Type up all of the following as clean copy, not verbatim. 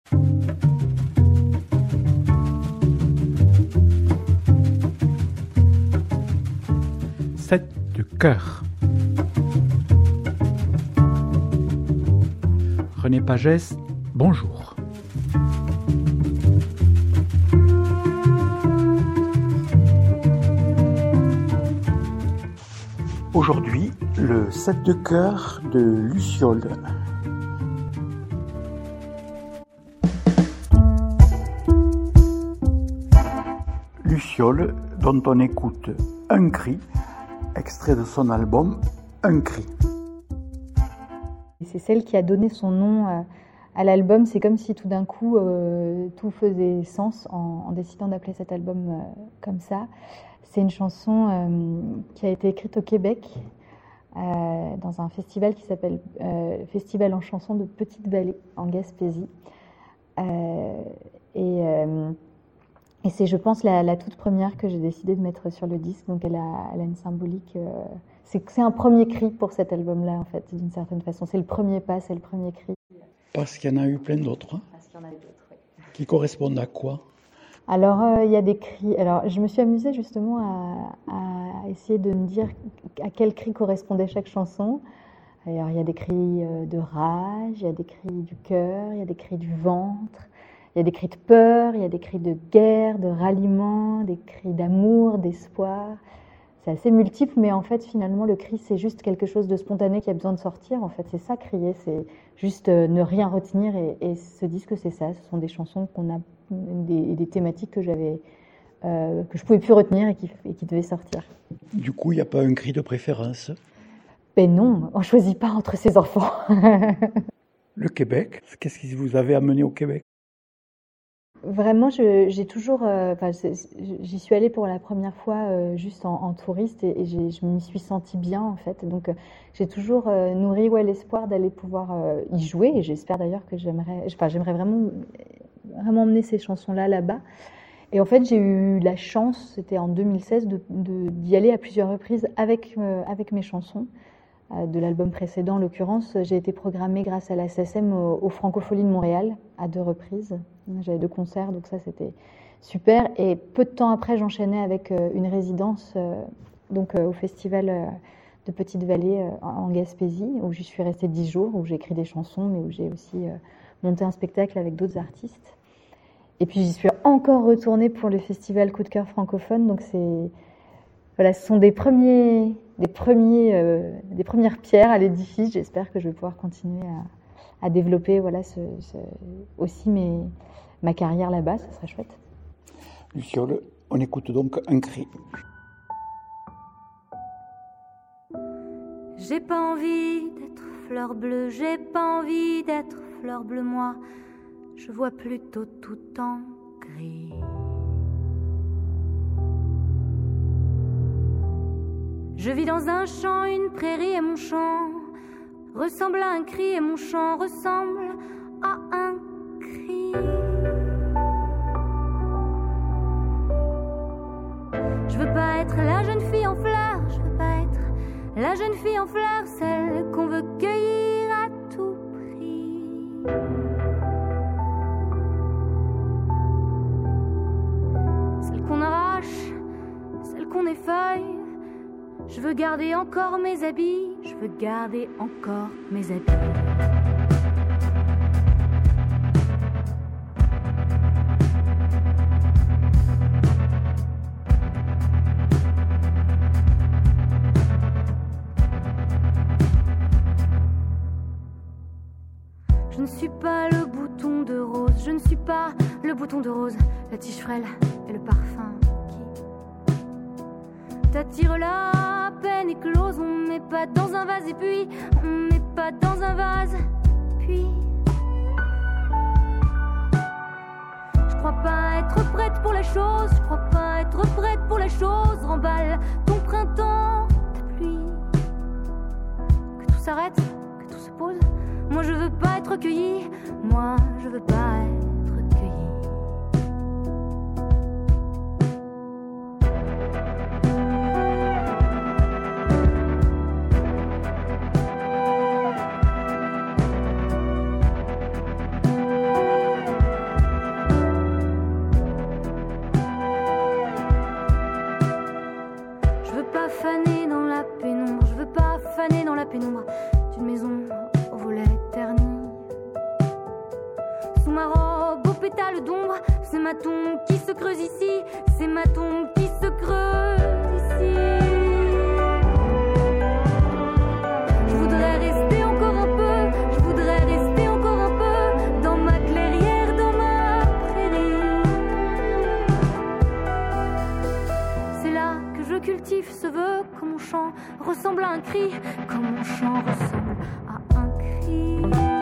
7 de cœur. René Pagès, bonjour. Aujourd'hui, le 7 de cœur de Luciole. Luciole, dont on écoute Un cri, extrait de son album Un cri. C'est celle qui a donné son nom à l'album. C'est comme si tout d'un coup tout faisait sens en décidant d'appeler cet album comme ça. C'est une chanson qui a été écrite au Québec dans un festival qui s'appelle Festival en chanson de Petite-Vallée en Gaspésie. Et c'est, je pense, la toute première que j'ai décidé de mettre sur le disque. Donc elle a une symbolique. C'est un premier cri pour cet album-là, en fait, d'une certaine façon. C'est le premier pas, c'est le premier cri. Parce qu'il y en a eu plein d'autres. Hein, Parce qu'il y en a eu d'autres, oui. Qui correspondent à quoi? Alors, il y a des cris. Alors, je me suis amusée justement à essayer de me dire à quel cri correspondait chaque chanson. Alors, il y a des cris de rage, il y a des cris du cœur, il y a des cris du ventre. Il y a des cris de peur, il y a des cris de guerre, de ralliement, des cris d'amour, d'espoir. C'est assez multiple, mais en fait, finalement, le cri, c'est juste quelque chose de spontané qui a besoin de sortir. En fait, c'est ça, crier, c'est juste ne rien retenir. Et ce disque, c'est ça. Ce sont des chansons qu'on a, des thématiques que j'avais, que je pouvais plus retenir et qui devaient sortir. Du coup, il n'y a pas un cri de préférence? Ben non, on choisit pas entre ses enfants. Le Québec, qu'est-ce qui vous avait amené au Québec? Vraiment, j'ai toujours, j'y suis allée pour la première fois juste en touriste et je m'y suis sentie bien en fait. Donc j'ai toujours nourri l'espoir d'aller pouvoir y jouer et j'espère d'ailleurs que j'aimerais vraiment emmener ces chansons-là là-bas. Et en fait, j'ai eu la chance, c'était en 2016, d'y aller à plusieurs reprises avec mes chansons. De l'album précédent, en l'occurrence, j'ai été programmée grâce à la SACEM au Francofolie de Montréal à 2 reprises. J'avais 2 concerts, donc ça c'était super. Et peu de temps après, j'enchaînais avec une résidence au festival de Petite-Vallée en Gaspésie, où j'y suis restée 10 jours, où j'ai écrit des chansons, mais où j'ai aussi monté un spectacle avec d'autres artistes. Et puis j'y suis encore retournée pour le festival Coup de cœur francophone. Donc ce sont des premières pierres à l'édifice. J'espère que je vais pouvoir continuer à développer aussi ma carrière là-bas, ça serait chouette. Luciole, on écoute donc Un cri. J'ai pas envie d'être fleur bleue, j'ai pas envie d'être fleur bleue, moi, je vois plutôt tout en gris. Je vis dans un champ, une prairie et mon chant ressemble à un cri et mon chant ressemble à un cri. Je veux pas être la jeune fille en fleurs, je veux pas être la jeune fille en fleurs, celle qu'on veut cueillir à tout prix. Celle qu'on arrache, celle qu'on effeuille. Je veux garder encore mes habits, je veux garder encore mes habits. Je ne suis pas le bouton de rose, je ne suis pas le bouton de rose, la tige frêle et le parfum qui t'attire la peine éclose. On met pas dans un vase et puis on met pas dans un vase puis. Je crois pas être prête pour la chose, je crois pas être prête pour la chose. Remballe ton printemps, ta pluie, que tout s'arrête, que tout se pose. Moi je veux pas être cueillie, moi je veux pas être cueillie. sous ma robe aux pétales d'ombre. C'est ma tombe qui se creuse ici, c'est ma tombe qui se creuse ici. Je voudrais rester encore un peu, je voudrais rester encore un peu dans ma clairière, dans ma prairie. C'est là que je cultive ce vœu, que mon chant ressemble à un cri, que mon chant ressemble à un cri.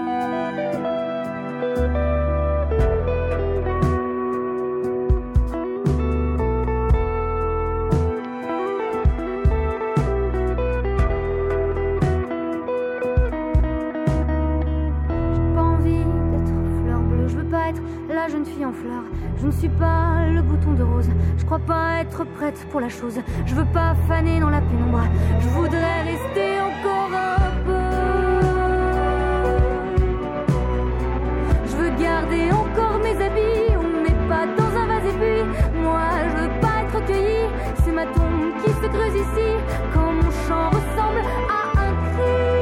La jeune fille en fleurs, je ne suis pas le bouton de rose. Je crois pas être prête pour la chose. Je veux pas faner dans la pénombre. Je voudrais rester encore un peu. Je veux garder encore mes habits, mais pas dans un vase. Et puis moi, je veux pas être cueillie. C'est ma tombe qui se creuse ici, quand mon chant ressemble à un cri.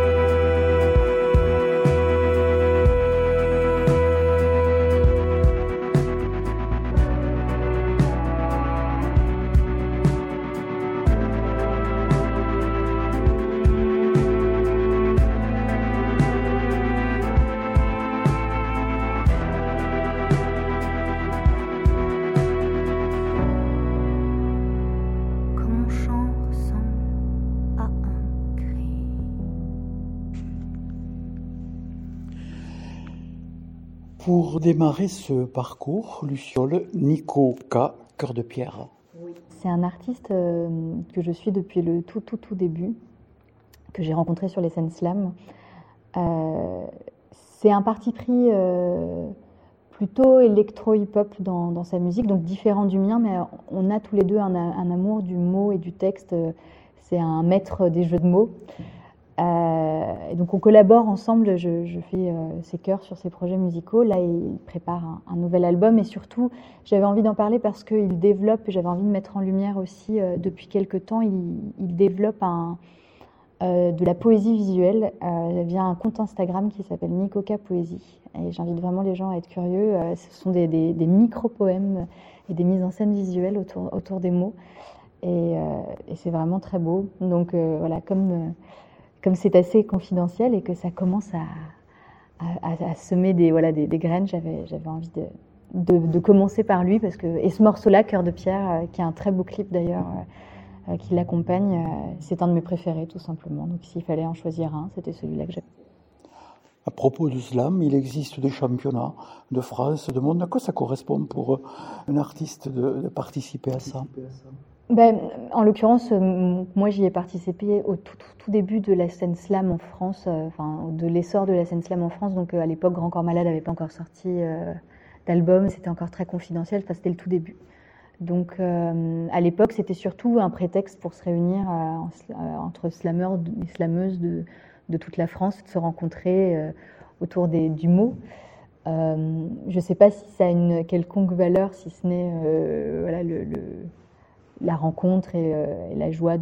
Pour démarrer ce parcours, Luciole, Nico K, Cœur de Pierre. Oui. C'est un artiste que je suis depuis le tout début, que j'ai rencontré sur les scènes slam. C'est un parti pris plutôt électro-hip-hop dans sa musique, donc différent du mien, mais on a tous les deux un amour du mot et du texte. C'est un maître des jeux de mots. Et donc on collabore ensemble, je fais ses chœurs sur ses projets musicaux. Là, il prépare un nouvel album et surtout, j'avais envie d'en parler parce qu'il développe, j'avais envie de mettre en lumière aussi, depuis quelque temps, il développe de la poésie visuelle via un compte Instagram qui s'appelle Nicoka Poésie. Et j'invite vraiment les gens à être curieux. Ce sont des micro-poèmes et des mises en scène visuelles autour des mots. Et c'est vraiment très beau. Donc voilà, comme c'est assez confidentiel et que ça commence à semer des graines, j'avais envie de commencer par lui. Et ce morceau-là, Cœur de Pierre, qui a un très beau clip d'ailleurs, qui l'accompagne, c'est un de mes préférés tout simplement. Donc s'il fallait en choisir un, c'était celui-là que j'avais. À propos du slam, il existe des championnats de France, de monde. À quoi ça correspond pour un artiste de participer à ça ? En l'occurrence, moi j'y ai participé au tout début de la scène slam en France, de l'essor de la scène slam en France. Donc à l'époque, Grand Corps Malade n'avait pas encore sorti d'album, c'était encore très confidentiel, c'était le tout début. Donc à l'époque, c'était surtout un prétexte pour se réunir entre slammeurs et slameuses de toute la France, de se rencontrer autour du mot. Je ne sais pas si ça a une quelconque valeur, si ce n'est la rencontre et la joie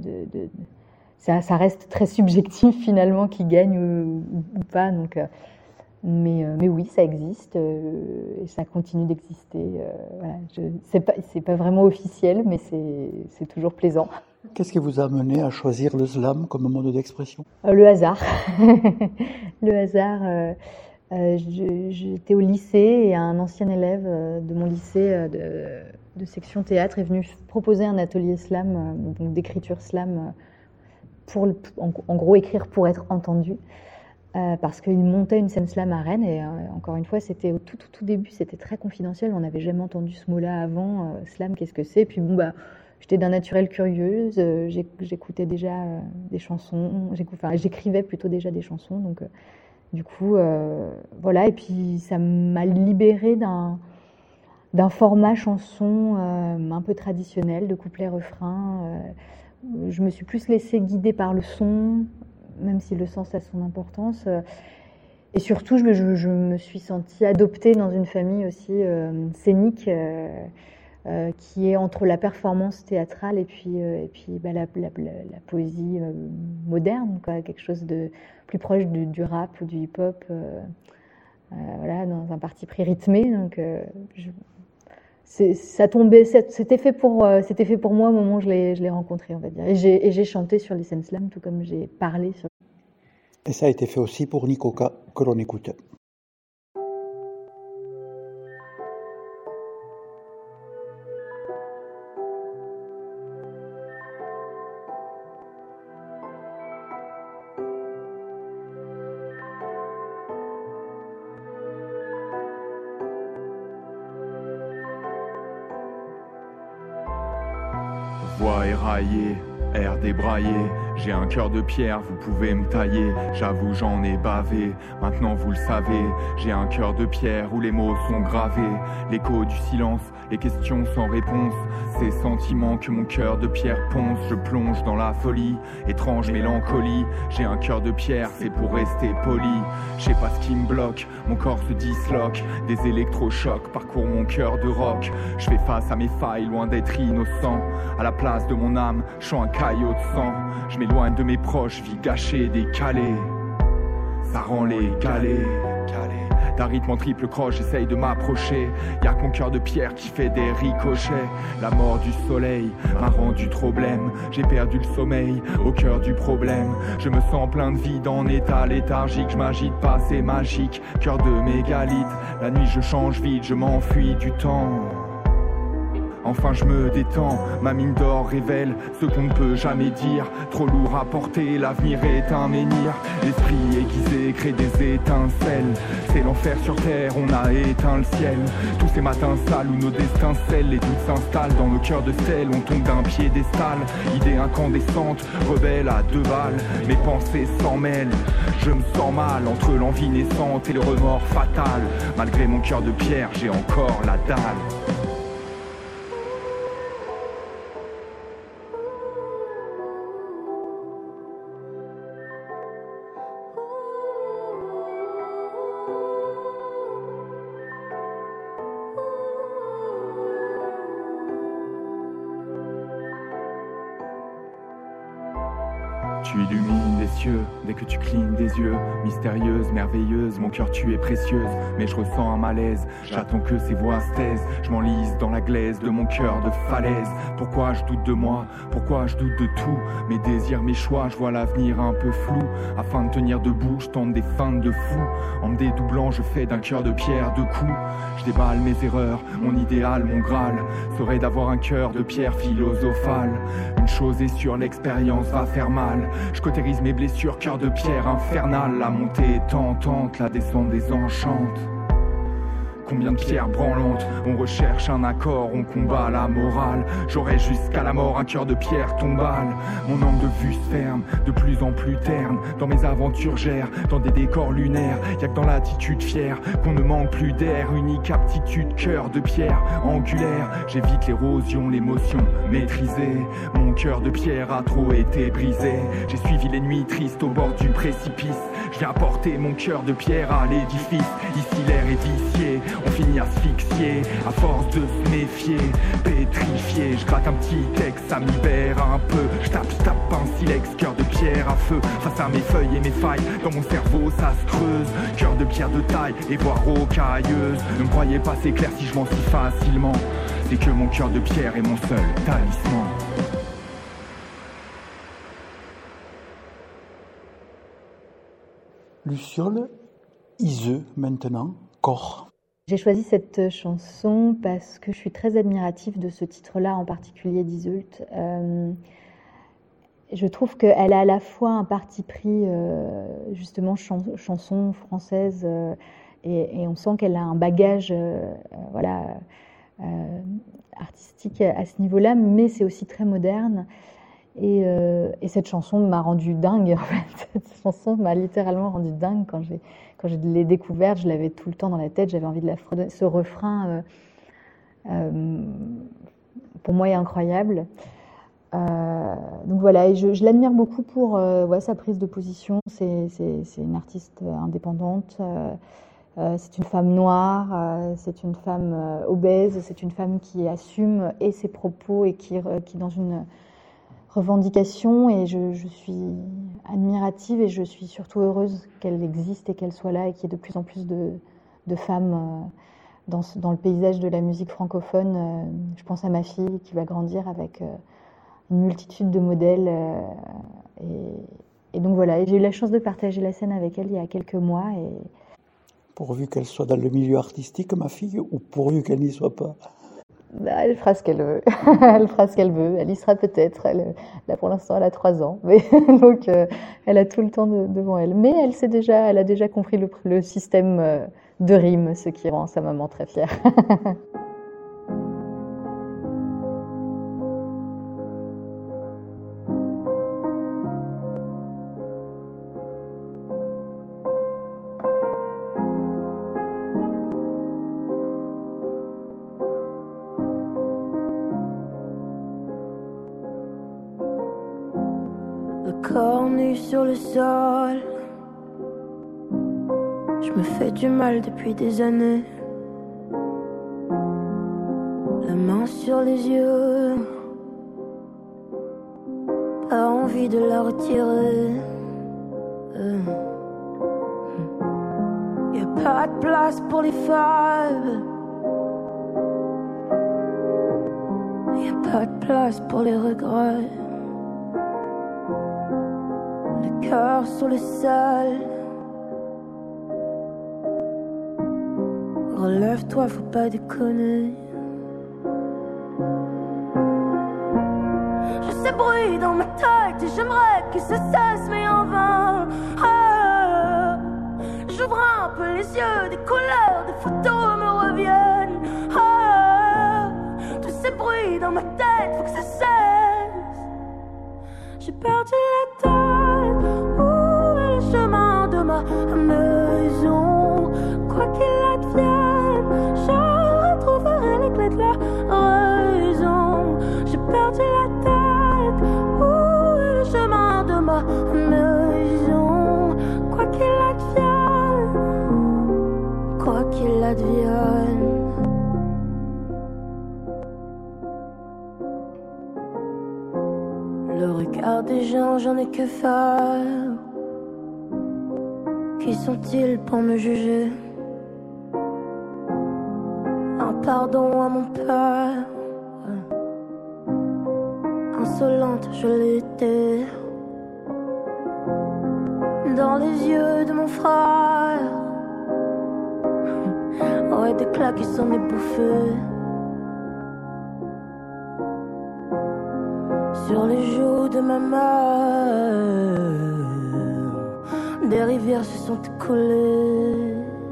ça reste très subjectif finalement qui gagne ou pas. Donc, mais oui, ça existe et ça continue d'exister. C'est pas vraiment officiel, mais c'est toujours plaisant. Qu'est-ce qui vous a amené à choisir le slam comme mode d'expression ? Le hasard. Le hasard. J'étais au lycée et un ancien élève de mon lycée de section théâtre est venu proposer un atelier slam, donc d'écriture slam, pour en gros écrire pour être entendu, parce qu'il montait une scène slam à Rennes et encore une fois c'était au tout début, c'était très confidentiel, on n'avait jamais entendu ce mot-là avant, slam qu'est-ce que c'est, puis j'étais d'un naturel curieuse, j'écoutais déjà des chansons, j'écrivais plutôt déjà des chansons, donc du coup voilà, et puis ça m'a libérée d'un format chanson un peu traditionnel, de couplet-refrain. Je me suis plus laissée guider par le son, même si le sens a son importance. Et surtout, je me suis sentie adoptée dans une famille aussi scénique, qui est entre la performance théâtrale et puis la poésie moderne, quoi, quelque chose de plus proche du rap ou du hip-hop. voilà, dans un parti pris rythmé. Donc, ça tombait, c'était fait pour moi au moment où je l'ai rencontré, on va dire. Et j'ai chanté sur Listen Slam, tout comme j'ai parlé sur. Et ça a été fait aussi pour Nicoca, que l'on écoute. Voix éraillée, air débraillé, j'ai un cœur de pierre, vous pouvez me tailler. J'avoue j'en ai bavé, maintenant vous le savez. J'ai un cœur de pierre où les mots sont gravés. L'écho du silence, les questions sans réponse. Ces sentiments que mon cœur de pierre ponce. Je plonge dans la folie, étrange mélancolie. J'ai un cœur de pierre, c'est pour rester poli. Je sais pas ce qui me bloque, mon corps se disloque. Des électrochocs parcourent mon cœur de roc. Je fais face à mes failles, loin d'être innocent. À la place de mon âme, je suis un caillot de sang. Je m'éloigne de mes proches, vie gâchée, décalée. Ça rend les galets. D'un rythme en triple croche, j'essaye de m'approcher. Y'a que mon cœur de pierre qui fait des ricochets. La mort du soleil m'a rendu trop blême. J'ai perdu le sommeil au cœur du problème. Je me sens plein de vide en état léthargique. Je m'agite pas, c'est magique. Cœur de mégalithe. La nuit je change vite, je m'enfuis du temps. Enfin je me détends, ma mine d'or révèle ce qu'on ne peut jamais dire. Trop lourd à porter, l'avenir est un menhir. L'esprit aiguisé crée des étincelles. C'est l'enfer sur terre, on a éteint le ciel. Tous ces matins sales où nos destins scellent. Les doutes s'installent dans nos cœurs de sel. On tombe d'un piédestal, idée incandescente, rebelle à 2 balles. Mes pensées s'en mêlent, je me sens mal entre l'envie naissante et le remords fatal. Malgré mon cœur de pierre, j'ai encore la dalle. Tu illumines les cieux dès que tu clignes des yeux. Mystérieuse, merveilleuse, mon cœur tu es précieuse. Mais je ressens un malaise, j'attends que ces voix se taisent. Je m'enlise dans la glaise de mon cœur de falaise. Pourquoi je doute de moi, pourquoi je doute de tout. Mes désirs, mes choix, je vois l'avenir un peu flou. Afin de tenir debout, je tente des feintes de fou. En me dédoublant, je fais d'un cœur de pierre 2 coups. Je déballe mes erreurs, mon idéal, mon graal serait d'avoir un cœur de pierre philosophale. Une chose est sûre, l'expérience va faire mal. Je cautérise mes blessures, cœur de pierre infernal. La montée est tentante, la descente désenchante. Combien de pierres branlantes, on recherche un accord, on combat la morale. J'aurai jusqu'à la mort un cœur de pierre tombale. Mon angle de vue se ferme, de plus en plus terne. Dans mes aventures j'erre, dans des décors lunaires. Y'a que dans l'attitude fière qu'on ne manque plus d'air. Unique aptitude, cœur de pierre angulaire. J'évite l'érosion, l'émotion maîtrisée. Mon cœur de pierre a trop été brisé. J'ai suivi les nuits tristes au bord du précipice. Je viens apporter mon cœur de pierre à l'édifice. Ici l'air est vicié, on finit asphyxié, à force de se méfier, pétrifié. Je gratte un petit texte, ça me libère un peu. Je tape un silex, cœur de pierre à feu. Face à mes feuilles et mes failles, dans mon cerveau ça se creuse. Cœur de pierre de taille et voire rocailleuse. Ne me croyez pas c'est clair si je mens si facilement. C'est que mon cœur de pierre est mon seul talisman. Luciole, Iseux maintenant, Corps. J'ai choisi cette chanson parce que je suis très admirative de ce titre-là, en particulier d'Iseult. Je trouve qu'elle a à la fois un parti pris, justement, chanson française, et on sent qu'elle a un bagage artistique à ce niveau-là, mais c'est aussi très moderne. Et cette chanson m'a rendue dingue, en fait. Cette chanson m'a littéralement rendue dingue quand je l'ai découverte. Je l'avais tout le temps dans la tête, j'avais envie de la fredonner. Ce refrain, pour moi, est incroyable. Donc voilà, et je l'admire beaucoup pour sa prise de position. C'est une artiste indépendante, c'est une femme noire, c'est une femme obèse, c'est une femme qui assume et ses propos et qui dans une revendication, et je suis admirative et je suis surtout heureuse qu'elle existe et qu'elle soit là et qu'il y ait de plus en plus de de femmes dans le paysage de la musique francophone. Je pense à ma fille qui va grandir avec une multitude de modèles. Et donc voilà, j'ai eu la chance de partager la scène avec elle il y a quelques mois. Pourvu qu'elle soit dans le milieu artistique, ma fille, ou pourvu qu'elle n'y soit pas? Elle fera ce qu'elle veut. Elle fera ce qu'elle veut. Elle y sera peut-être. Là, pour l'instant, elle a 3 ans. Mais, donc, elle a tout le temps devant elle. Mais elle a déjà compris le système de rime, ce qui rend sa maman très fière. Corps nu sur le sol, je me fais du mal depuis des années. La main sur les yeux, pas envie de la retirer. Y a pas de place pour les fables, y a pas de place pour les regrets. Cœur sur le sol, relève-toi, faut pas déconner. Je sais bruit dans ma tête et j'aimerais que ça cesse mais en vain. J'ouvre un peu les yeux, des couleurs, des photos me reviennent. Tous ces bruits dans ma tête, faut que ça cesse. J'ai perdu la tête. Chemin de ma maison, quoi qu'il advienne, je retrouverai les clés de la raison. J'ai perdu la tête, où est le chemin de ma maison, quoi qu'il advienne, quoi qu'il advienne. Le regard des gens, j'en ai que faire. Qui sont-ils pour me juger? Un pardon à mon père. Insolente, je l'étais. Dans les yeux de mon frère. Ouais, des claques qui s'en est bouffé. Sur les joues de ma mère. Des rivières se sont écoulées.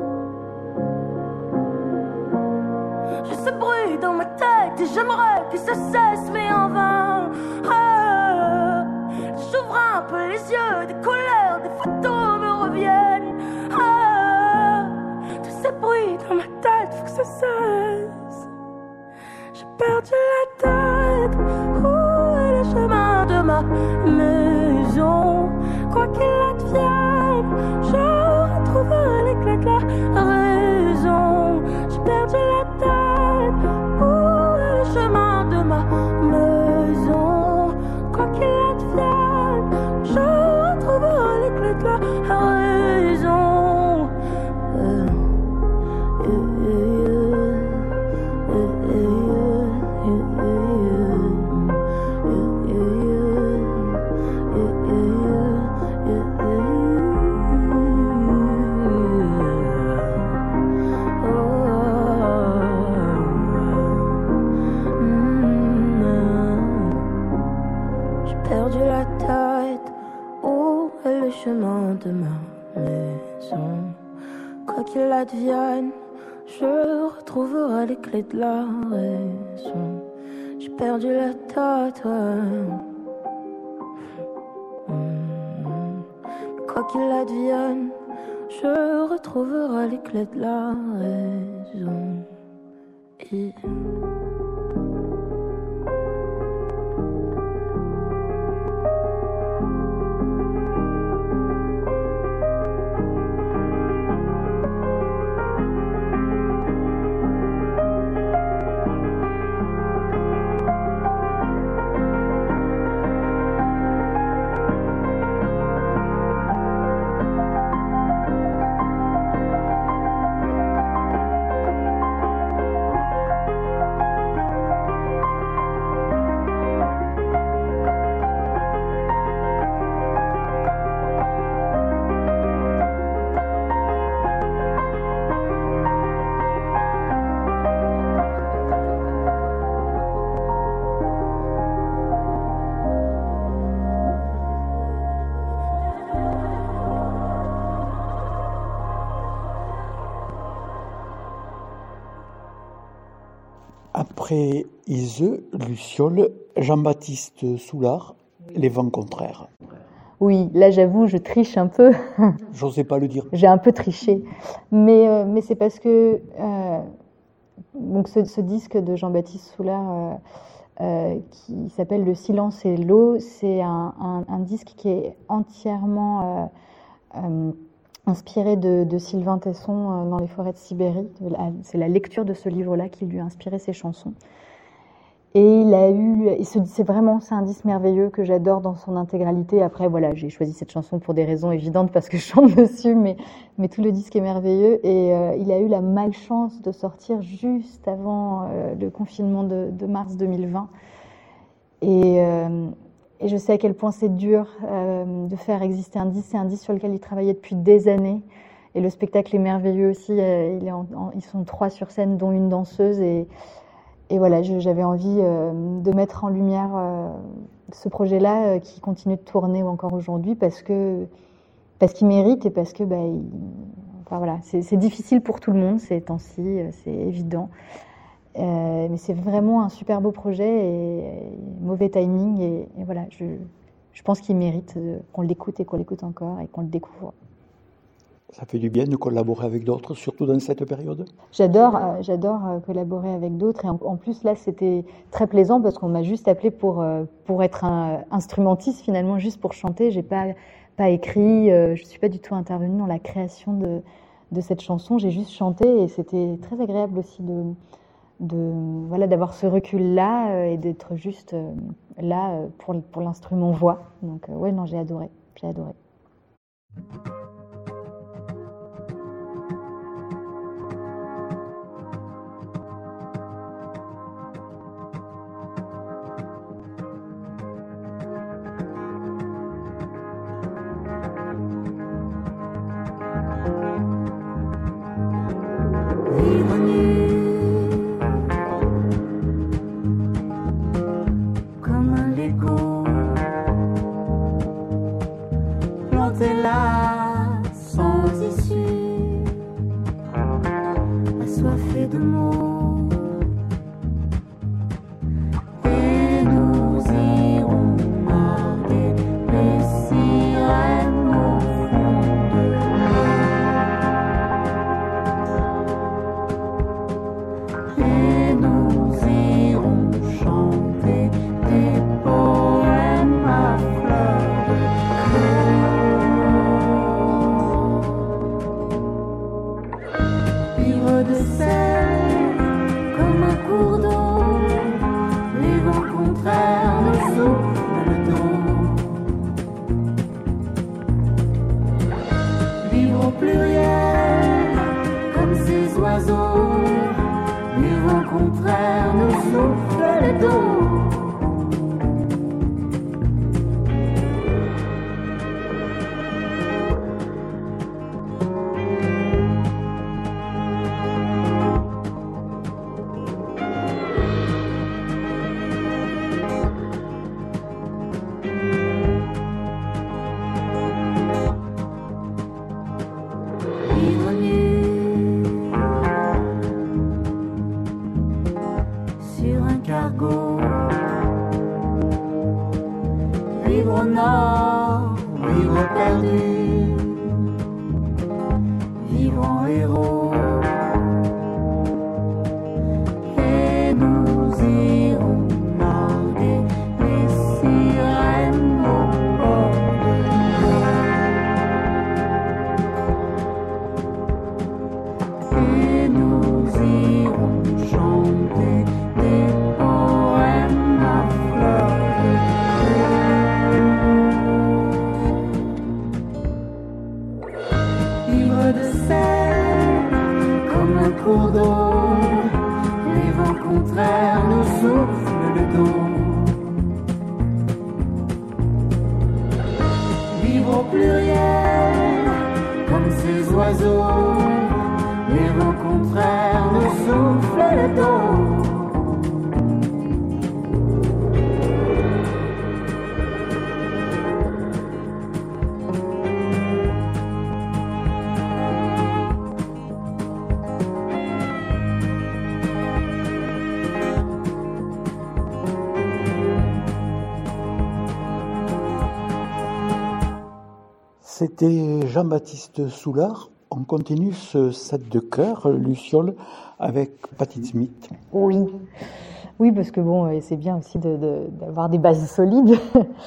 Je sais bruit dans ma tête et j'aimerais que ça cesse mais en vain. J'ouvre un peu les yeux, des couleurs, des photos me reviennent. Tous ces bruits dans ma tête, faut que ça cesse. J'ai perdu la tête. Où est le chemin de ma maison? Quoi qu'il advienne, je retrouverai les clés de la raison. J'ai perdu la tête. Où est le chemin de ma maison? Quoi qu'il advienne, je retrouverai les clés de la raison. De ma maison, quoi qu'il advienne, je retrouverai les clés de la raison. J'ai perdu la tête, quoi qu'il advienne, je retrouverai les clés de la raison. Après Iseux, Luciole, Jean-Baptiste Soulard, Les vents contraires. Oui, là j'avoue, je triche un peu. J'osais pas le dire. J'ai un peu triché. Mais c'est parce que donc ce disque de Jean-Baptiste Soulard qui s'appelle Le silence et l'eau, c'est un disque qui est entièrement inspiré de Sylvain Tesson dans les forêts de Sibérie. C'est la lecture de ce livre-là qui lui a inspiré ses chansons. Et c'est un disque merveilleux que j'adore dans son intégralité. Après, voilà, j'ai choisi cette chanson pour des raisons évidentes parce que je chante dessus, mais tout le disque est merveilleux. Et il a eu la malchance de sortir juste avant le confinement de mars 2020. Et je sais à quel point c'est dur de faire exister un disque. C'est un disque sur lequel il travaillait depuis des années. Et le spectacle est merveilleux aussi. Ils sont 3 sur scène, dont une danseuse. Et voilà, j'avais envie de mettre en lumière ce projet-là qui continue de tourner encore aujourd'hui parce qu'il mérite et parce que voilà, c'est difficile pour tout le monde ces temps-ci, c'est évident. Mais c'est vraiment un super beau projet et mauvais timing. Et voilà, je pense qu'il mérite qu'on l'écoute et qu'on l'écoute encore et qu'on le découvre. Ça fait du bien de collaborer avec d'autres, surtout dans cette période. J'adore collaborer avec d'autres. Et en plus, là, c'était très plaisant parce qu'on m'a juste appelé pour être un instrumentiste, finalement, juste pour chanter. J'ai pas écrit, je suis pas du tout intervenue dans la création de cette chanson. J'ai juste chanté et c'était très agréable aussi voilà, d'avoir ce recul-là et d'être juste là pour l'instrument voix. Donc, ouais, non, j'ai adoré. C'était Jean-Baptiste Soulard. On continue ce set de chœur, Luciole, avec Patti Smith. Oui, parce que bon, c'est bien aussi d'avoir des bases solides.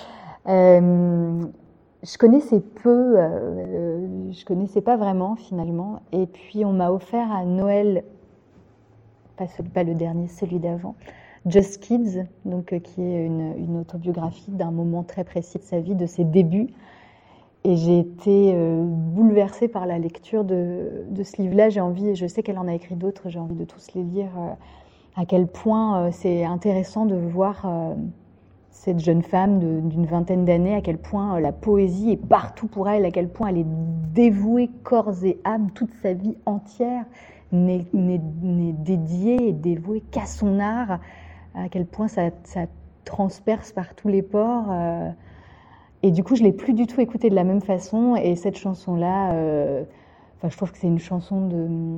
Je connaissais peu, je connaissais pas vraiment finalement. Et puis on m'a offert à Noël, pas le dernier, celui d'avant, Just Kids, donc qui est une autobiographie d'un moment très précis de sa vie, de ses débuts. Et j'ai été bouleversée par la lecture de ce livre-là. Je sais qu'elle en a écrit d'autres, j'ai envie de tous les lire. À quel point c'est intéressant de voir cette jeune femme d'une vingtaine d'années, à quel point la poésie est partout pour elle, à quel point elle est dévouée corps et âme, toute sa vie entière n'est dédiée et dévouée qu'à son art, à quel point ça transperce par tous les pores. Et du coup, je ne l'ai plus du tout écoutée de la même façon. Et cette chanson-là, je trouve que c'est une chanson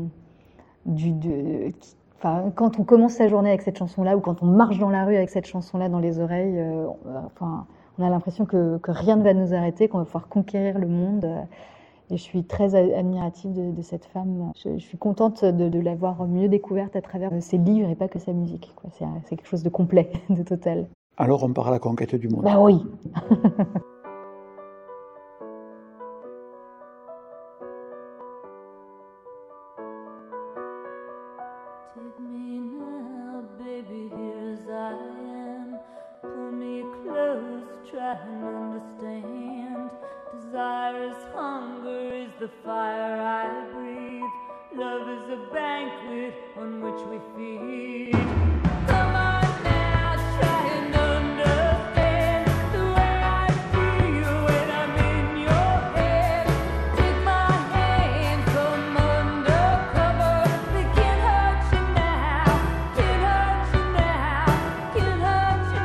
quand on commence sa journée avec cette chanson-là, ou quand on marche dans la rue avec cette chanson-là dans les oreilles, on a l'impression que rien ne va nous arrêter, qu'on va pouvoir conquérir le monde. Et je suis très admirative de cette femme. Je suis contente de l'avoir mieux découverte à travers ses livres et pas que sa musique, quoi. C'est quelque chose de complet, de total. Alors on part à la conquête du monde. Bah oui. Take me now, baby, here as I am. Pull me close, try and understand. Desire is hunger, is the fire I breathe. Love is a banquet on which we feed. Come on now, try and understand the way I feel when I'm in your head. Take my hand, come undercover. They can't hurt you now, can't hurt you now, can't hurt you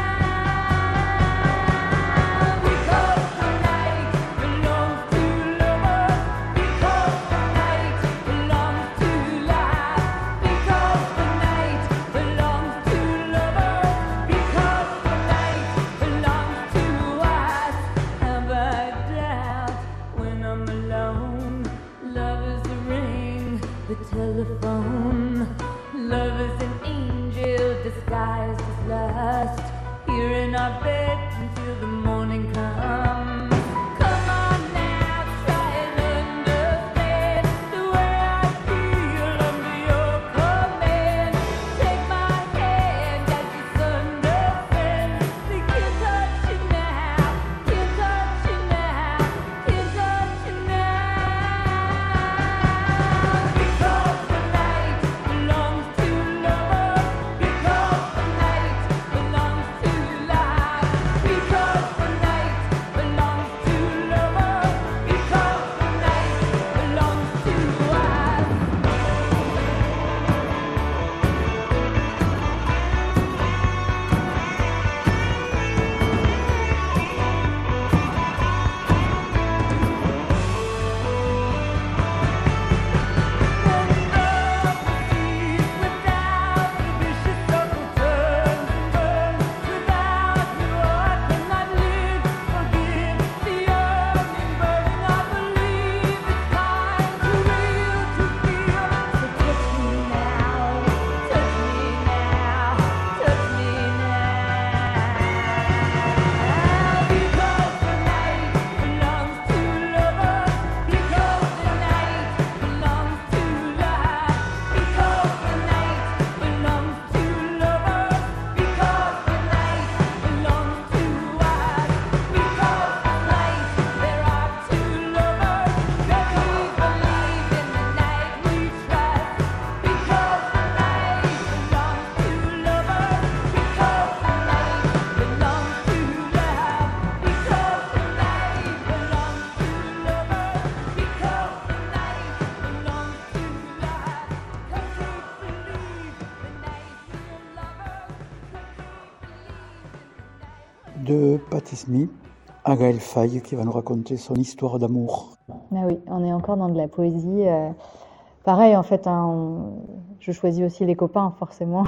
now. Because the night belongs to lovers, because the night belongs to life, because the night belongs to lovers, because the night belongs to us. Have I doubt when I'm alone? Love is the ring, the telephone. Love is an angel disguised as lust. Here in our bed until the morning comes. Come on now, try and understand the way I feel under your command. Take my hand as the sun descends. They can't touch you now, can't touch you now, can't touch you now. Because the night belongs to lovers, because the night belongs to life, because the night belongs to lovers, because the night belongs to us. De Patti Smith à Gaël Faye qui va nous raconter son histoire d'amour. Ah oui, on est encore dans de la poésie. Pareil, en fait, je choisis aussi les copains, forcément.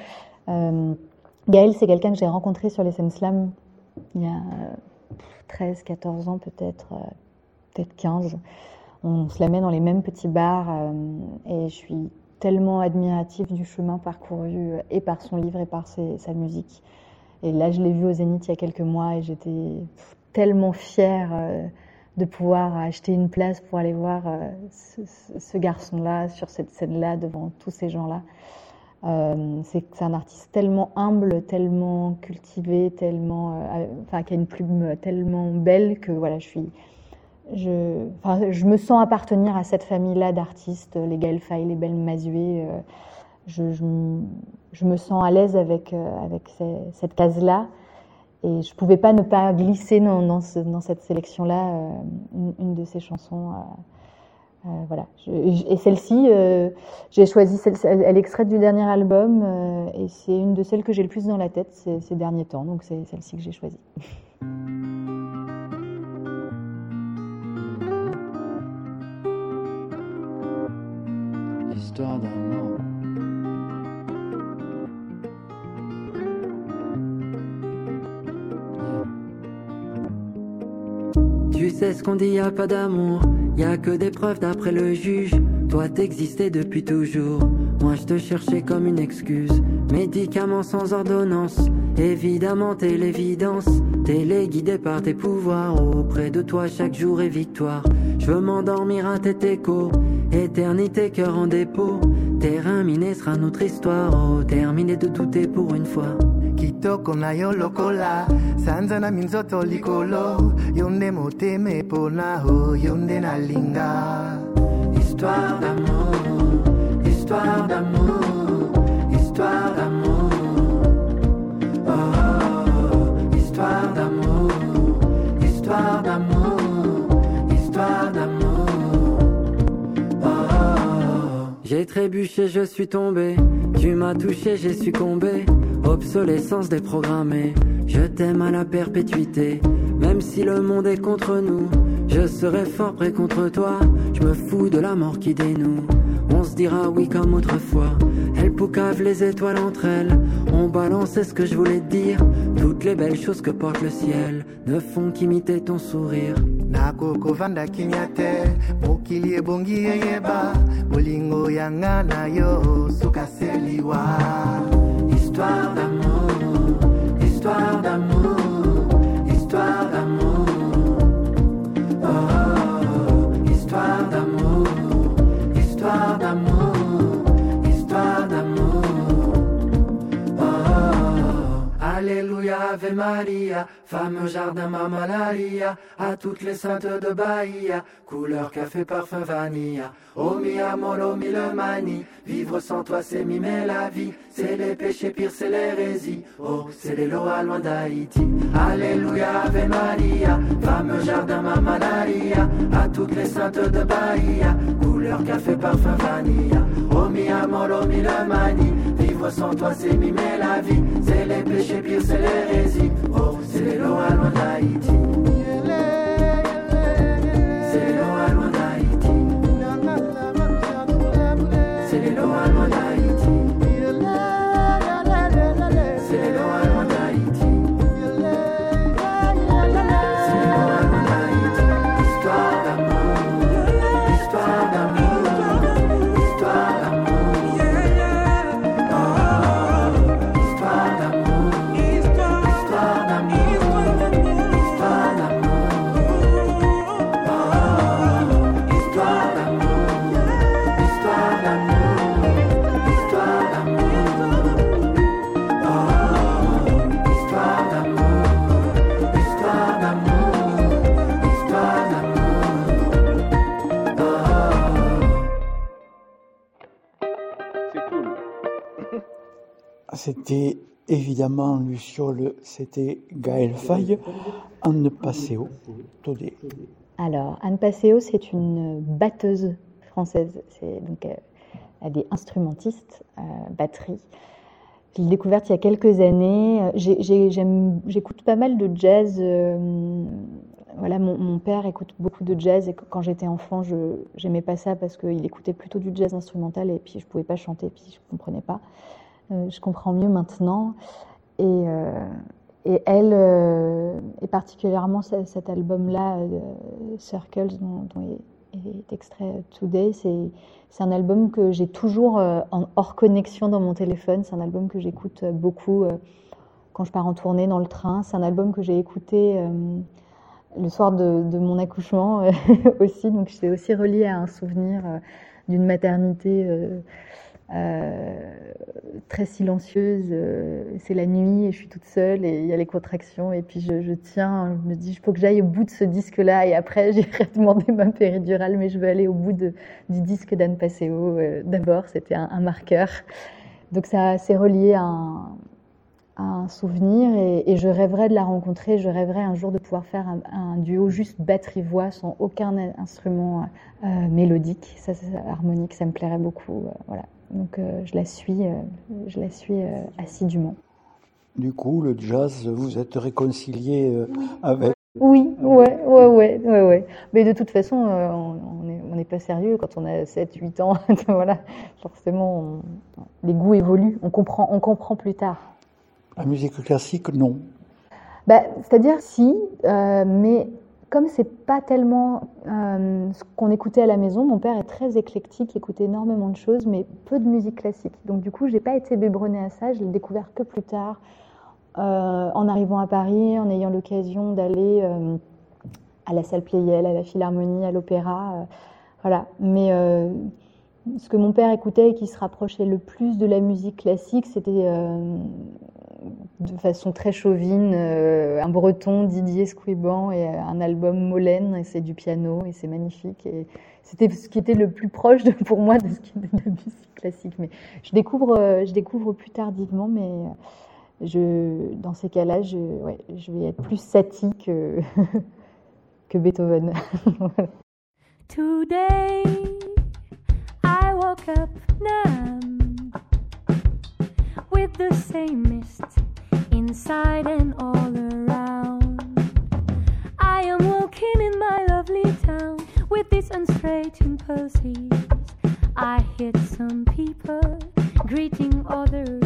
Gaël, c'est quelqu'un que j'ai rencontré sur les Scènes Slam il y a 13, 14 ans peut-être. peut-être 15. On se la met dans les mêmes petits bars et je suis tellement admirative du chemin parcouru et par son livre et par sa musique. Et là, je l'ai vu au Zénith il y a quelques mois et j'étais tellement fière de pouvoir acheter une place pour aller voir ce garçon-là sur cette scène-là devant tous ces gens-là. C'est un artiste tellement humble, tellement cultivé, tellement, qui a une plume tellement belle que voilà, je me sens appartenir à cette famille-là d'artistes, les Gaël Faye, les Belle Mazué. Je me sens à l'aise avec cette case-là. Et je ne pouvais pas ne pas glisser dans cette sélection-là une de ces chansons. Voilà. Et celle-ci, j'ai choisi, elle est extraite du dernier album et c'est une de celles que j'ai le plus dans la tête ces derniers temps. Donc c'est celle-ci que j'ai choisie. Histoire d'amour. Tu sais ce qu'on dit, y a pas d'amour, y a que des preuves d'après le juge. Toi t'existais depuis toujours, moi je te cherchais comme une excuse. Médicaments sans ordonnance, évidemment t'es l'évidence. Téléguidé par tes pouvoirs, auprès de toi chaque jour est victoire. Je veux m'endormir à tes échos, éternité cœur en dépôt. Terrain miné sera notre histoire, oh terminé de douter pour une fois. Kitoko na yo lokola sanza na minzoto likolo yonde moteme pona ho yonde na linga. Histoire d'amour, histoire d'amour, histoire d'amour. Oh, histoire d'amour, histoire d'amour, histoire d'amour. Oh, j'ai trébuché, je suis tombé. Tu m'as touché, j'ai succombé. Obsolescence déprogrammée, je t'aime à la perpétuité. Même si le monde est contre nous, je serai fort près contre toi. Je me fous de la mort qui dénoue. On se dira oui comme autrefois. Elles poucavent les étoiles entre elles. On balançait ce que je voulais te dire. Toutes les belles choses que porte le ciel ne font qu'imiter ton sourire. Nako kovanda kinyate mokili ebongi yeba bolingo yanga na yo sukaseliwa. Histoire d'amour, histoire d'amour, histoire d'amour. Oh, histoire d'amour, histoire d'amour, histoire d'amour. Oh, alléluia, Ave Maria, fameux jardin Mamalaria, à toutes les saintes de Bahia, couleur café, parfum vanilla. Oh mi amor, oh mi le mani, vivre sans toi c'est mimer la vie. C'est les péchés pires, c'est l'hérésie. Oh, c'est les lois loin d'Haïti. Alléluia, Ave Maria, fameux jardin Mamalaria, à toutes les saintes de Bahia, couleur café, parfum vanilla. Oh mi amor, oh mi le mani, vivre sans toi c'est mimer la vie. C'est les péchés pires, c'est l'hérésie. Oh, c'est les lois loin d'Haïti. C'est les lois loin d'Haïti. C'est les lois loin d'Haïti. C'est les lois loin d'Haïti. C'est les lois loin d'Haïti. Histoire d'amour, histoire d'amour, histoire d'amour. Oh, histoire d'amour, histoire d'amour, histoire d'amour. Oh, histoire d'amour, histoire d'amour, histoire d'amour. Oh, histoire d'amour, histoire d'amour, histoire d'amour. Oh. C'était évidemment Luciole, c'était Gaël Faye, Anne Passeo, Todé. Alors, Anne Passeo, c'est une batteuse française. Elle est instrumentiste, batterie. Je l'ai découverte il y a quelques années. J'écoute pas mal de jazz. Voilà, mon père écoute beaucoup de jazz et quand j'étais enfant, j'aimais pas ça parce qu'il écoutait plutôt du jazz instrumental et puis je pouvais pas chanter, puis je comprenais pas. Je comprends mieux maintenant. Et elle, et particulièrement cet album-là, Circles, dont est extrait Today, c'est un album que j'ai toujours hors connexion dans mon téléphone. C'est un album que j'écoute beaucoup quand je pars en tournée dans le train. C'est un album que j'ai écouté le soir de mon accouchement aussi. Donc c'est aussi relié à un souvenir d'une maternité très silencieuse. C'est la nuit et je suis toute seule et il y a les contractions et puis je tiens, je me dis il faut que j'aille au bout de ce disque-là et après j'irai demander ma péridurale, mais je veux aller au bout du disque d'Anne Passeo d'abord. C'était un marqueur, donc ça c'est relié à un souvenir et je rêverais de la rencontrer. Je rêverais un jour de pouvoir faire un duo juste batterie-voix sans aucun instrument mélodique, ça harmonique, ça me plairait beaucoup, voilà. Donc je la suis assidûment. Du coup, le jazz, vous êtes réconcilié avec? Oui, ouais. Mais de toute façon, on n'est pas sérieux quand on a 7-8 ans. Voilà, forcément, les goûts évoluent. On comprend plus tard. La musique classique, non. C'est-à-dire si, mais comme c'est pas tellement ce qu'on écoutait à la maison, mon père est très éclectique, il écoutait énormément de choses, mais peu de musique classique. Donc du coup, j'ai pas été biberonnée à ça, je l'ai découvert que plus tard, en arrivant à Paris, en ayant l'occasion d'aller à la salle Pleyel, à la Philharmonie, à l'opéra, voilà. Mais ce que mon père écoutait et qui se rapprochait le plus de la musique classique, c'était de façon très chauvine, un breton, Didier Squiban, et un album Molène, et c'est du piano, et c'est magnifique. Et c'était ce qui était le plus proche pour moi de ce qui était de la musique classique. Mais je découvre plus tardivement, mais dans ces cas-là, je vais être plus Satie que Beethoven. Today, I woke up numb with the same mist inside and all around. I am walking in my lovely town with these unstraight impulses. I hit some people, greeting others.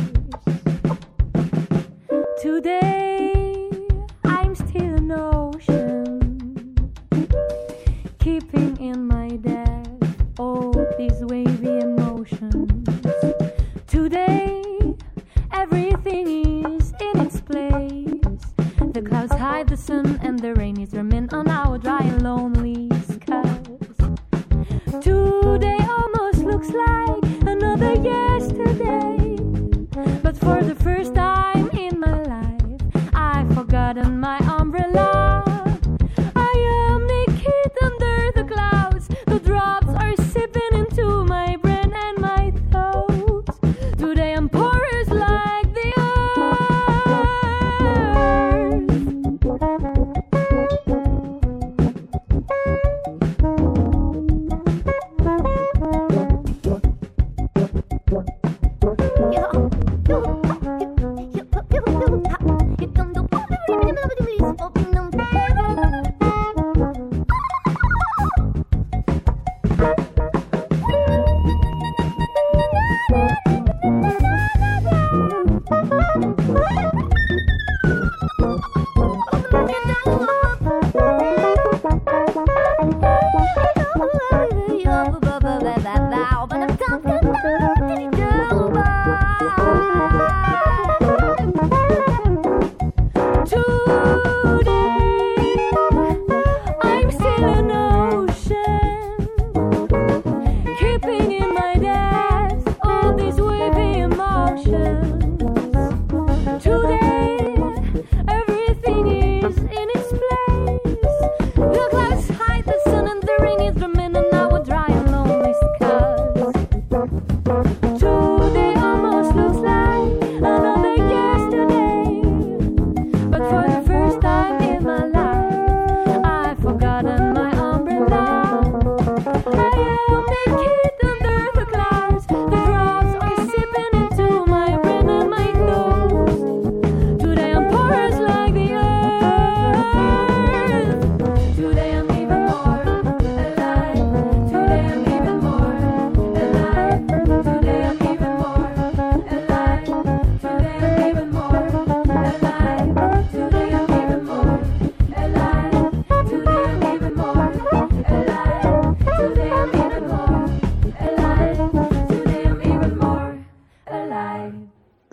Today, I'm still an ocean, keeping in my depth all these wavy emotions. Today, everything is in its place. The clouds hide the sun and the rain is remain on our dry and lonely skies. Today almost looks like another yesterday, but for the first time in my life, I've forgotten my umbrella. I am naked under the clouds. The drops are sipping into my brain and my thoughts. Today I'm porous like the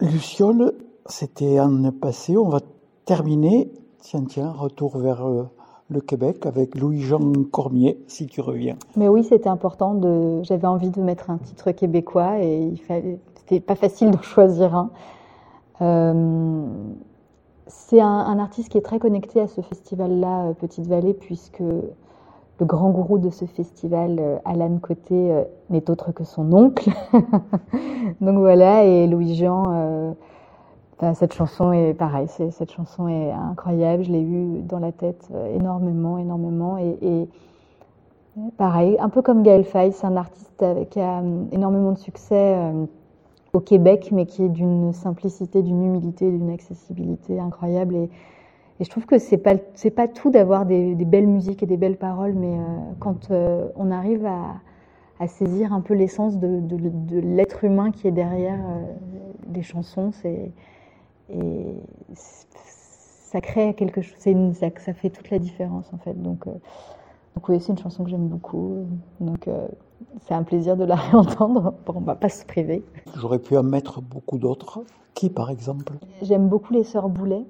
Luciole, c'était en passé. On va terminer. Tiens, retour vers le Québec avec Louis-Jean Cormier, si tu reviens. Mais oui, c'était important. J'avais envie de mettre un titre québécois et c'était pas facile d'en choisir un. C'est un artiste qui est très connecté à ce festival-là, Petite Vallée, puisque le grand gourou de ce festival, Alan Côté, n'est autre que son oncle. Donc voilà, et Louis-Jean, cette chanson est pareil, cette chanson est incroyable, je l'ai eue dans la tête énormément, et pareil, un peu comme Gaël Faye, c'est un artiste qui a énormément de succès au Québec, mais qui est d'une simplicité, d'une humilité, d'une accessibilité incroyable, et je trouve que c'est pas tout d'avoir des belles musiques et des belles paroles, mais quand on arrive à saisir un peu l'essence de l'être humain qui est derrière les chansons, ça crée quelque chose, ça fait toute la différence en fait. Donc oui, c'est une chanson que j'aime beaucoup. Donc c'est un plaisir de la réentendre. Bon, on va pas se priver. J'aurais pu en mettre beaucoup d'autres. Qui par exemple? J'aime beaucoup les Sœurs Boulet.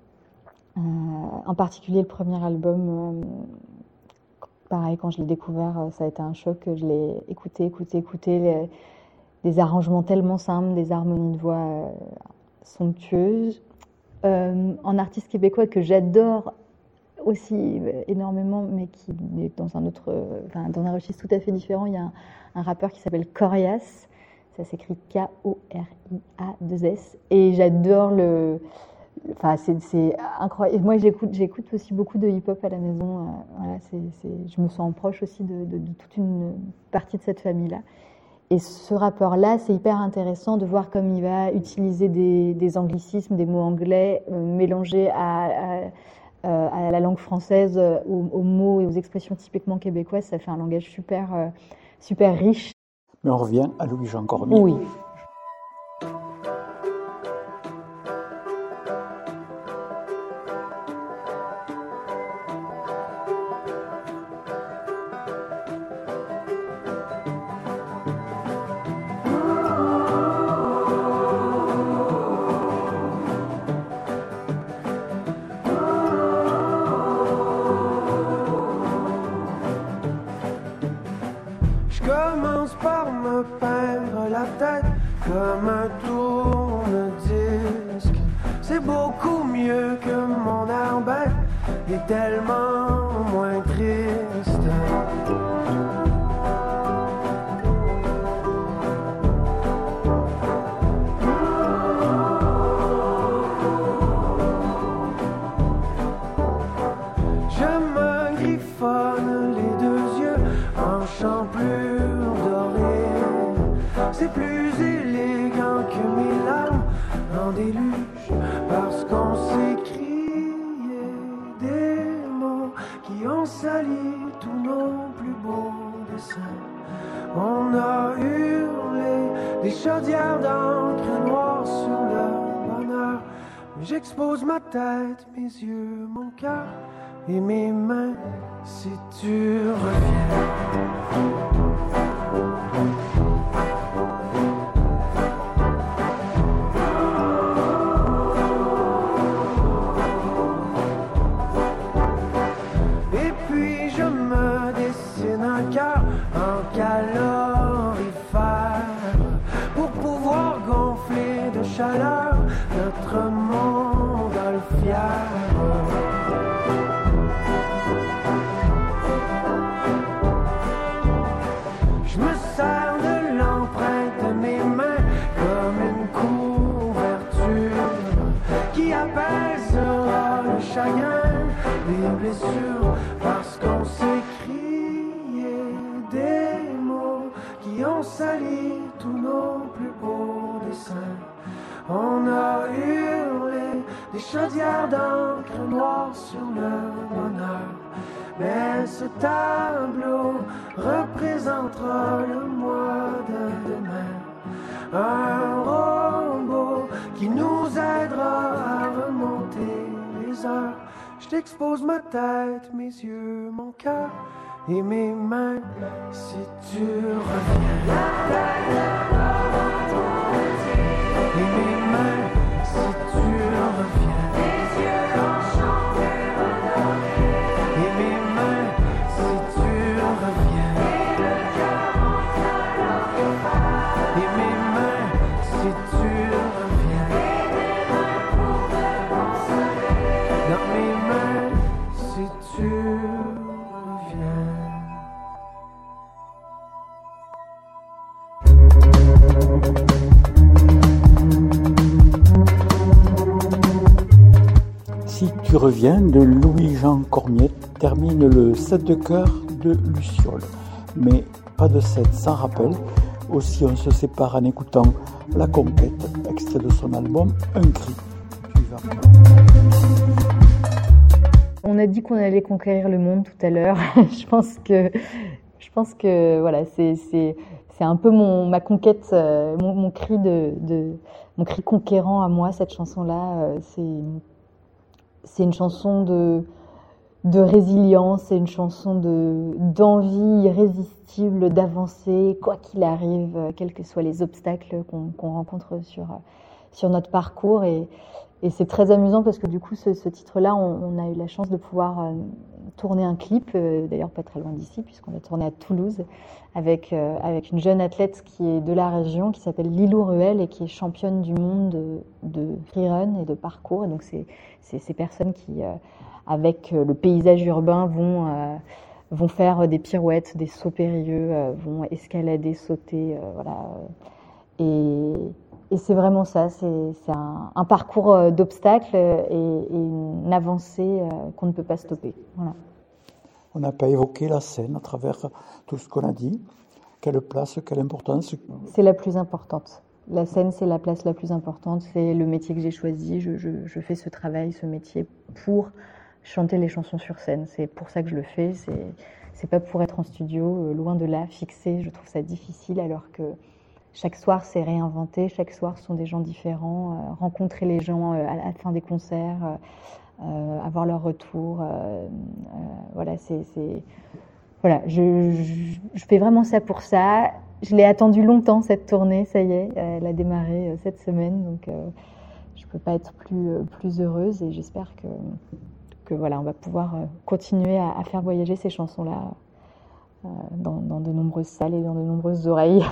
En particulier le premier album. Pareil, quand je l'ai découvert, ça a été un choc. Je l'ai écouté. Des arrangements tellement simples, des harmonies de voix somptueuses. En artiste québécois que j'adore aussi énormément, mais qui est dans un registre tout à fait différent, il y a un rappeur qui s'appelle Corias. Ça s'écrit K-O-R-I-A-2-S. Et j'adore c'est incroyable. Moi, j'écoute aussi beaucoup de hip-hop à la maison. Voilà, je me sens proche aussi de toute une partie de cette famille-là. Et ce rappeur-là, c'est hyper intéressant de voir comme il va utiliser des anglicismes, des mots anglais mélangés à la langue française, aux mots et aux expressions typiquement québécoises. Ça fait un langage super riche. Mais on revient à Louis-Jean Cormier. Oui. Commence par me peindre la tête comme un tourne-disque. C'est beaucoup mieux que mon air bête et tellement moins triste. Je me griffonne les deux yeux en chant plus. C'est plus élégant que mes larmes en déluge, parce qu'on s'est crié des mots qui ont sali tous nos plus beaux dessins. On a hurlé des chaudières d'encre noire sur le bonheur. Mais j'expose ma tête, mes yeux, mon cœur et mes mains si tu reviens. Chaleur, notre montgolfière. Je me sers de l'empreinte de mes mains comme une couverture qui apaisera le chagrin des blessures, parce qu'on s'est crié des mots qui ont sali tous nos plus beaux dessins. On a hurlé des chaudières d'encre noire sur le bonheur. Mais ce tableau représentera le mois de demain. Un robot qui nous aidera à remonter les heures. Je t'expose ma tête, mes yeux, mon cœur et mes mains si tu reviens. Et mes mains si tu reviens. Dans mes mains, si tu reviens. Si tu reviens de Louis-Jean Cormier termine le 7 de cœur de Luciole. Mais pas de 7 sans rappel. Aussi on se sépare en écoutant La Conquête, extrait de son album Un cri. On a dit qu'on allait conquérir le monde tout à l'heure. Je pense que voilà, c'est un peu ma conquête, mon cri mon cri conquérant à moi, cette chanson-là. C'est une chanson de résilience, c'est une chanson d'envie irrésistible d'avancer, quoi qu'il arrive, quels que soient les obstacles qu'on rencontre sur notre parcours. Et c'est très amusant parce que du coup, ce titre-là, on a eu la chance de pouvoir tourner un clip, d'ailleurs pas très loin d'ici, puisqu'on a tourné à Toulouse, avec une jeune athlète qui est de la région, qui s'appelle Lilou Ruel et qui est championne du monde de freerun et de parcours. Et donc c'est ces personnes qui, avec le paysage urbain, vont faire des pirouettes, des sauts périlleux, vont escalader, sauter, voilà. Et c'est vraiment ça, c'est un parcours d'obstacles et une avancée qu'on ne peut pas stopper. Voilà. On n'a pas évoqué la scène à travers tout ce qu'on a dit. Quelle place, quelle importance? C'est la plus importante. La scène, c'est la place la plus importante. C'est le métier que j'ai choisi. Je fais ce travail, ce métier pour chanter les chansons sur scène. C'est pour ça que je le fais. C'est pas pour être en studio, loin de là, fixé. Je trouve ça difficile alors que chaque soir, c'est réinventé. Chaque soir, ce sont des gens différents. Rencontrer les gens à la fin des concerts, avoir leur retour. Voilà, voilà, je fais vraiment ça pour ça. Je l'ai attendu longtemps, cette tournée, ça y est. Elle a démarré cette semaine, donc je peux pas être plus heureuse et j'espère que voilà, on va pouvoir continuer à faire voyager ces chansons-là dans de nombreuses salles et dans de nombreuses oreilles.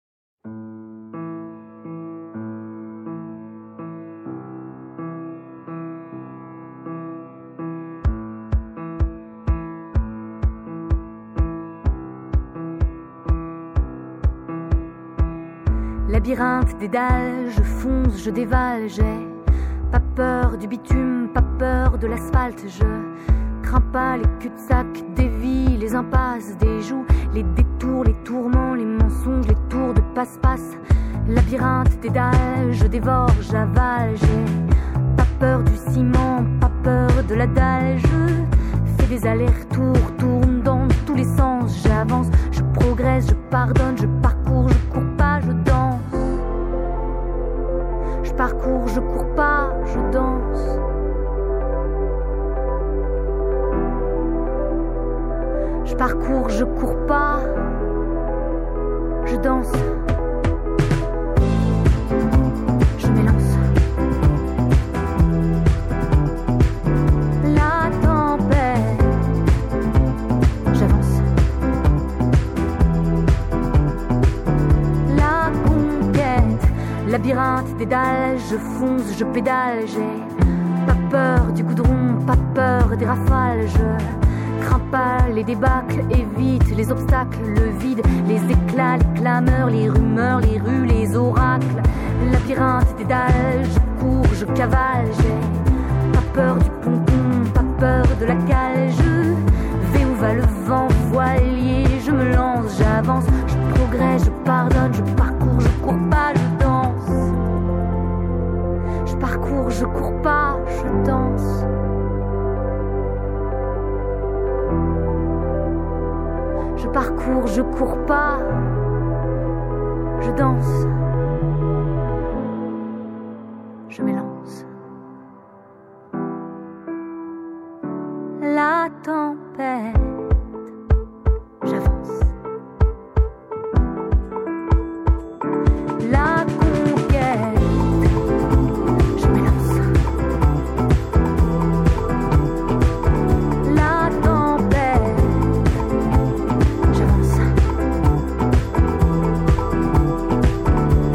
Labyrinthe des dalles, je fonce, je dévale, j'ai pas peur du bitume, pas peur de l'asphalte, je crains pas les cul-de-sac des vies, les impasses des joues, les détours, les tourments, les mensonges, les tours de passe-passe. Labyrinthe des dalles, je dévore, j'avale, j'ai pas peur du ciment, pas peur de la dalle, je fais des allers-retours, tourne dans tous les sens, j'avance, je progresse, je pardonne, je parcours, je cours pas, je danse. Je parcours, je cours pas, je danse. Je parcours, je cours pas, je danse. Je m'élance. La tempête, j'avance. La conquête, labyrinthe des dalles, je fonce, je pédale, j'ai pas peur du goudron, pas peur des rafales, je crains pas les débâcles, évite les obstacles, le vide, les éclats, les clameurs, les rumeurs, les rues, les oracles. Labyrinthe des dalles, je cours, je cavale, j'ai pas peur du ponton, pas peur de la cale, je vais où va le vent, voilier, je me lance, j'avance, je progresse, je pardonne, je parcours, je cours pas, je danse. Je parcours, je cours pas, je danse. Je parcours, je cours pas, je danse. Je m'élance. La tempête, j'avance. La conquête, je m'élance. La tempête, j'avance.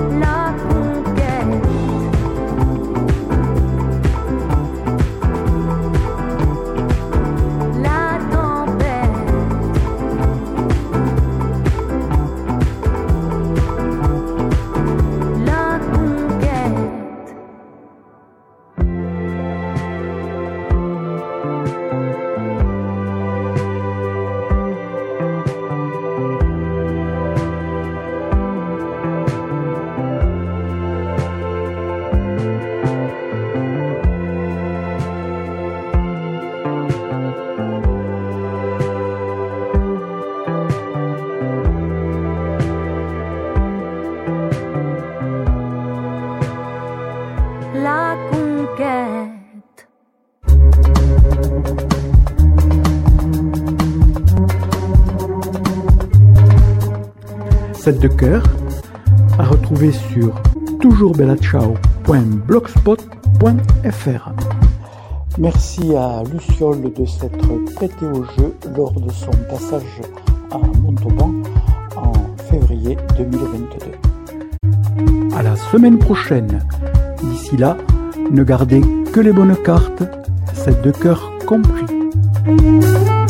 la conquête. 7 de cœur à retrouver sur toujoursbellachao.blogspot.fr. Merci à Luciole de s'être prêtée au jeu lors de son passage à Montauban en février 2022. À la semaine prochaine. D'ici là, ne gardez que les bonnes cartes, 7 de cœur compris.